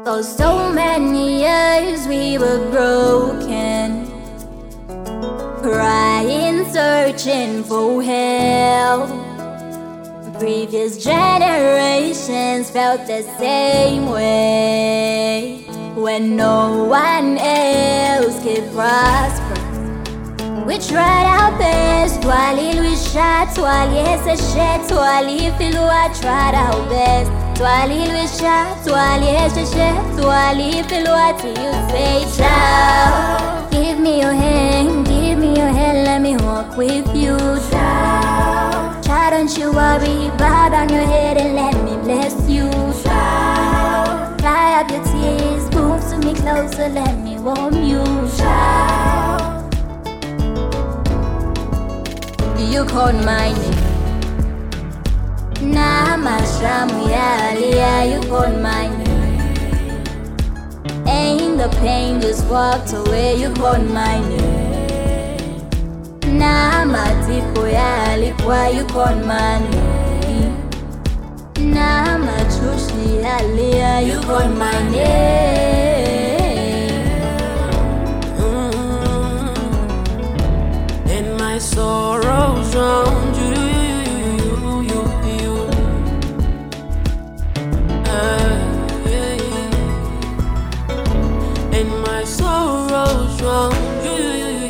For so many years we were broken, crying, searching for help. Previous generations felt the same way, when no one else could prosper. We tried our best, twali luisha, twali eseshe, twali filua. Tried our best, twali luisha, twali eseshe, twali filua. Till you say ciao. Give me your hand, give me your hand, let me walk with you. Ciao. Child, don't you worry, bow down your head and let me bless you. Ciao. Dry up your tears, move to me closer, let me warm you. Ciao. You called my name, Namashamu Yalia. You called my name, ain't the pain just walked away. You called my name, Namatipo Yali. Why you called my name, Namachushi Yalia. You called my name. And my sorrows drowned you. And my sorrows drowned you.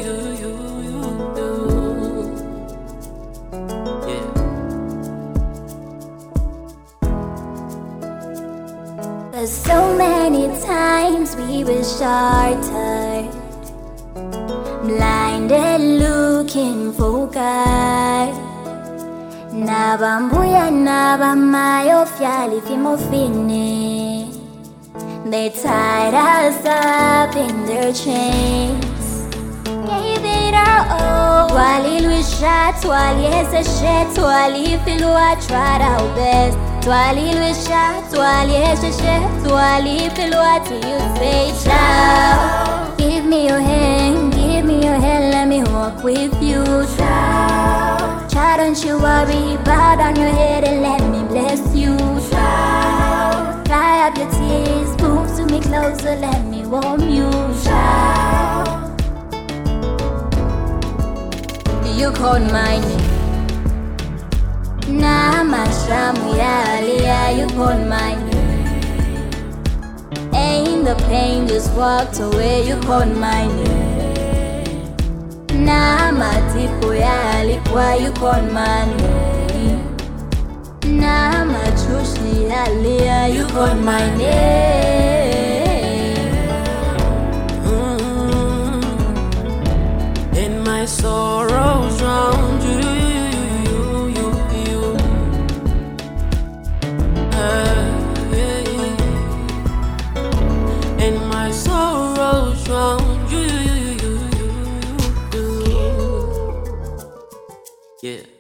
Yeah. But so many times we were shattered, blinded, looking for God. Nabambuya nabamayo fyali fimofini. They tied us up in their chains, gave it our all. Twali luisha, twali eseshe, twali filua. Tried our best, twali luisha, twali eseshe, twali filua. Till you say ciao. Give me your hand, give me your hand, let me walk with you. Ciao. Child, don't you worry, bow down your head and let me bless you. Ciao. Dry up your tears, move to me closer, let me warm you. Ciao. You called my name, Namashamu Yalia. You called my name, ain't the pain just walked away. You called my name, Namatipo Yali. Why you called my name, Namachushi Yalia. You called my name. And my sorrows drowned you. And my sorrows drowned you. Yeah.